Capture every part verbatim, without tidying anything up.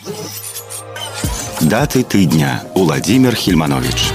Даты тыдня. Уладзімір Хільманович.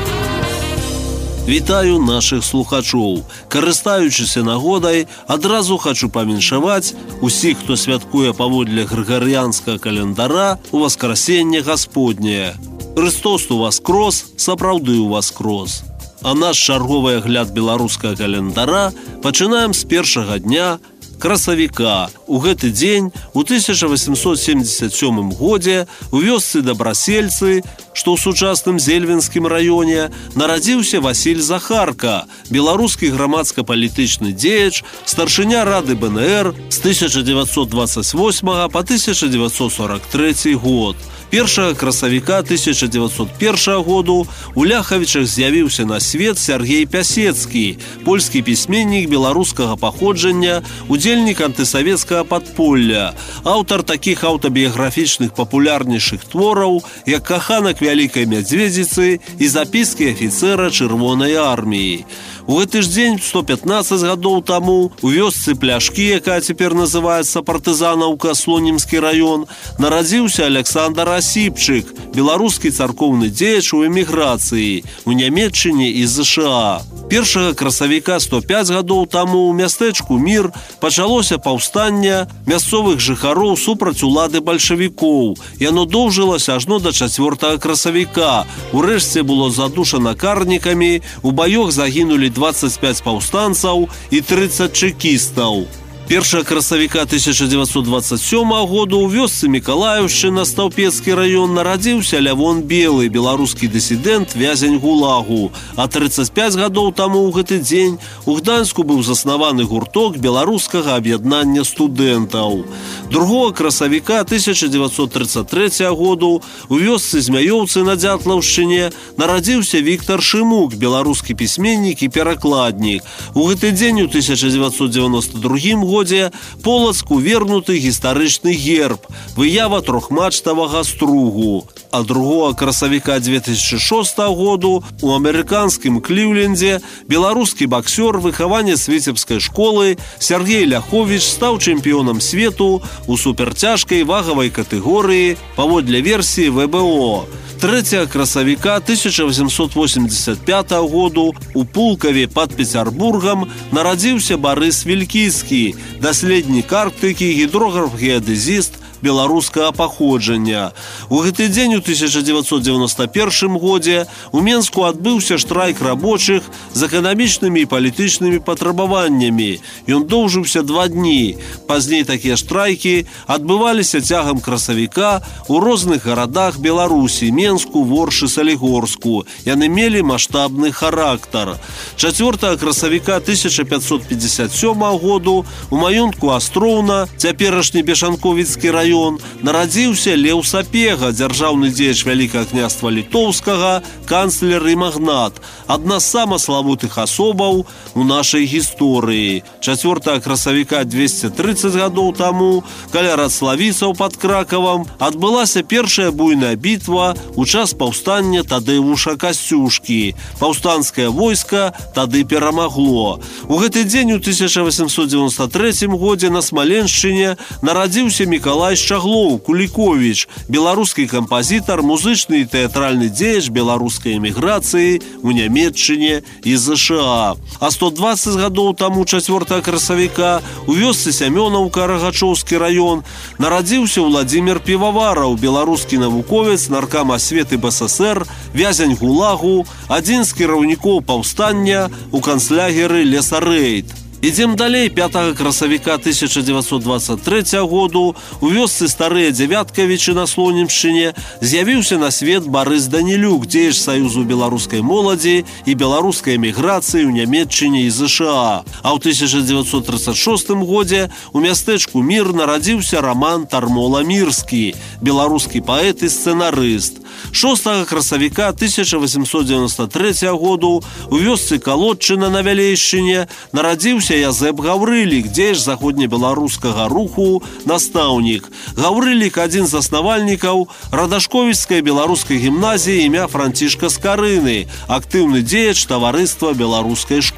Вітаю нашых слухачоў. Карыстаючыся нагодай, адразу хачу павіншаваць усіх, хто святкуе паводле грыгарыянскага календара у Васкрасенне Гасподняе. Хрыстос уваскрос, сапраўды уваскрос. А наш чарговы агляд беларускага календара пачынаем з першага дня красавіка. У гэты дзень у тысяча восемьсот семьдесят сёмым годзе у вёсцы Добрасельцы, што ў сучасным Зельвенскім раёне, нарадзіўся Васіль Захарка, беларускі грамадска-палітычны дзеяч, старшыня Рады бэ эн ер з тысяча дзевяцьсот дваццаць восьмага па тысяча дзевяцьсот сорок трэці год. Першага красавіка тысяча дзевяцьсот першага году у Ляхавічах з'явіўся на свет Сяргей Пясецкі, польскі пісьменнік беларускага паходжання, удзельнік антысавецкага падполля, аўтар такіх аўтабіяграфічных папулярнейшых твораў, як «Каханак вялікай мядзведзіцы» і «Запіскі афіцэра чырвонай арміі». У гэты ж дзень, сто пятнаццаць гадоў таму, у вёсцы Пляшкі, якая цяпер называецца Партызанаўка, Слонімскі раён, нарадзіўся Александр Асіпчык, беларускі царкоўны дзеяч у эміграцыі, у Нямецчыне і ЗША. Першага красавіка сто пяць гадоў таму ў мястэчку Мір пачалося паўстанне мясцовых жыхароў супраць улады бальшавікоў. Яно доўжылася ажно да чацвёртага красавіка. Урэшце было задушана карнікамі, у баёх загінулі дваццаць пяць паўстанцаў і трыццаць чэкістаў. Першага красавіка тысяча дзевяцьсот дваццаць сёмага году ў вёсцы Мікалаеўшчына, Стаўпецкі раён, нарадзіўся Лявон Белы, беларускі дысідэнт, вязень ГУЛАГу. А трыццаць пяць гадоў таму ў гэты дзень у Гданьску быў заснаваны гурток беларускага аб'яднання студэнтаў. Другога красавіка тысяча дзевяцьсот трыццаць трэцяга году у вёсцы Змяёўцы на Дзятлаўшчыне нарадзіўся Віктар Шымук, беларускі пісьменнік і перакладнік. У гэты дзень у тысяча дзевяцьсот дзевяноста другім годзе Полацку вернуты гістарычны герб, выява трохмачтавага стругу. А другога красавіка две тысячи шостага году у амерыканскім Кліўлендзе беларускі баксёр, выхаванец віцебскай школы Сяргей Ляховіч стаў чэмпіёнам свету у суперцяжкай вагавай катэгорыі паводле версіі вэ бэ о. Трэцяга красавіка тысяча восемьсот восемьдесят пятага году у Пулкаве пад Пецярбургам нарадзіўся Барыс Вількіцкі, даследнік Арктыкі, гідрограф-геадэзіст беларускага паходжання. У гэты дзень у тысяча дзевяцьсот дзевяноста першым годзе у Менску адбыўся штрайк рабочых з эканамічнымі і палітычнымі патрабаваннямі. Ён доўжыўся два дні. Пазней такія штрайкі адбываліся цягам красавіка у розных гарадах Беларусі, Менску, Воршы, Салігорску. Яны мелі маштабны характар. чацвёртага красавіка тысяча пятьсот пятьдесят сёмага году у маёнтку Астроўна, цяперашні Бешанковіцкі раён, нарадзіўся Леў Сапега, дзяржаўны дзеяч Вялікага княства Літоўскага, канцлер і магнат, адна з самых славутых асобаў у нашай гісторыі. чацвёртага красавіка двесце трыццаць гадоў таму каля Рацлавіцаў пад Кракавам адбылася першая буйная бітва у час паўстання Тадзеуша Касцюшкі. Паўстанцкае войска тады перамагло. У гэты дзень у тысяча восемьсот девяносто трэцім годзе на Смаленшчыне нарадзіўся Мікалай Шчаглоў Куліковіч, беларускі кампазітар, музычны і тэатральны дзеяч беларускай эміграцыі у Нямецчыне і ЗША. А сто дваццаць гадоў таму чацвёртага красавіка у вёсцы Сямёнаўка, Рагачоўскі раён, нарадзіўся Уладзімір Півавараў, беларускі навуковец, наркам асветы бэ эс эс эр, вязень ГУЛАГу, адзін з кіраўнікоў паўстання у канцлягеры Лесарэйд. Ідзем далей. Пятага красавіка тысяча дзевяцьсот дваццаць трэцяга году у вёсцы Старыя Дзявяткавічы на Слонімшчыне з'явіўся на свет Барыс Данілюк, дзеяч саюзу беларускай моладзі і беларускай эміграцыі ў Нямецчыне і ЗША. А ў тысяча дзевяцьсот трыццаць шостым годзе у мястэчку Мір нарадзіўся Раман Тармола-Мірскі, беларускі паэт і сцэнарыст. шостага красавіка тысяча восемьсот девяносто трэцяга году у вёсцы Калодчына на Вялейшчыне нарадзіўся Язэп Гаўрылік, дзеяч заходнебеларускага руху, настаўнік. Гаўрылік адзін з заснавальнікаў Радашковічскай беларускай гімназіі імя Францішка Скарыны, актыўны дзеяч таварыства беларускай школы.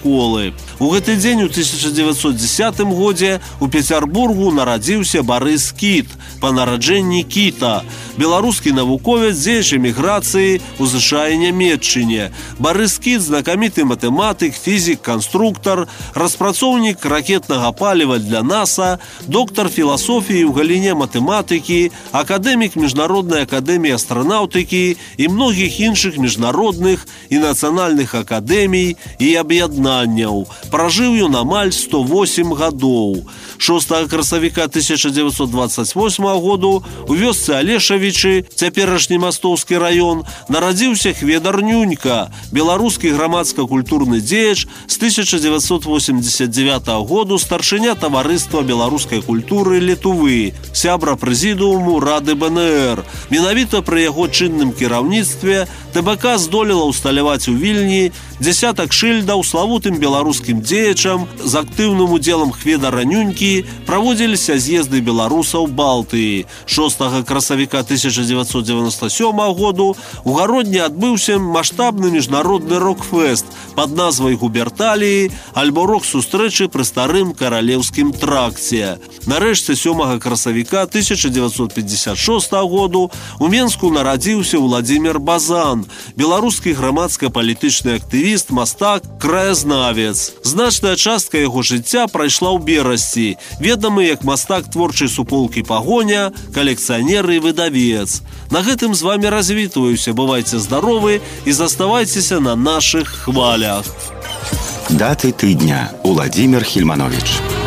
школы. У гэты дзень у тысяча девятьсот десятым годзе у Петербургу нарадзіўся Барыс Кіт па нараджэнні Кіта, беларускі навуковец, дзеяч эміграцыі ў ЗША і Нямецчыне. Барыс Кіт – знакаміты матэматык, фізік, канструктар, распрацоўнік ракетнага паліва для НАСА, доктар філасофіі ў галіне матэматыкі, акадэмік Міжнароднай акадэміі астранаўтыкі і многіх іншых міжнародных і нацыянальных акадэмій і аб'яднанняў. Пражыў ён амаль сто восемь гадоў. шостага красавіка тысяча девятьсот двадцать восьмага году у вёсцы Алешавічы, цяперашні Мастоўскі раён, нарадзіўся Хведар Нюнька, беларускі грамадска-культурны дзеяч, з тысяча девятьсот восемьдесят девятага году старшыня таварыства беларускай культуры Літувы, сябра прэзідыуму Рады БНР. Менавіта пры яго чынным кіраўніцтве ТБК здолела ўсталяваць у Вільні дзясятак шыльдаў славутым беларускім дзеячам. З актыўным удзелам Хведара Нюнькі праводзіліся з'езды беларусаў Балтыі. шостага красавіка тысяча девятьсот девяносто сёмага году у Гародні адбыўся маштабны міжнародны рок-фэст пад назвай Губерталіі, альбо рок-сустрэчы пры старым каралеўскім тракце. Нарэшце сёмага красавіка тысяча девятьсот пятьдесят шостага году у Менску нарадзіўся Владзімір Базан, беларускі грамадска-палітычны актывіст, мастак, краязнавец. Значная частка яго жыцця прайшла ў Берасці, ведамы як мастак творчай суполкі Пагоня, калекцыянер і выдавец. На гэтым з вами развітваюся. Бывайце здаровы і заставайцеся на нашых хвалях. Даты тыдня. Уладзімір Хільманович.